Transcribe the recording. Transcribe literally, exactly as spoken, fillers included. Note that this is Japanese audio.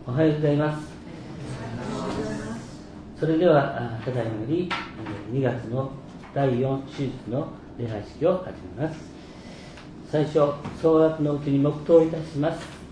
おはようございます。それではただいまよりにがつのだいよん手術の礼拝式を始めます。最初、総額のうちに黙祷いたします。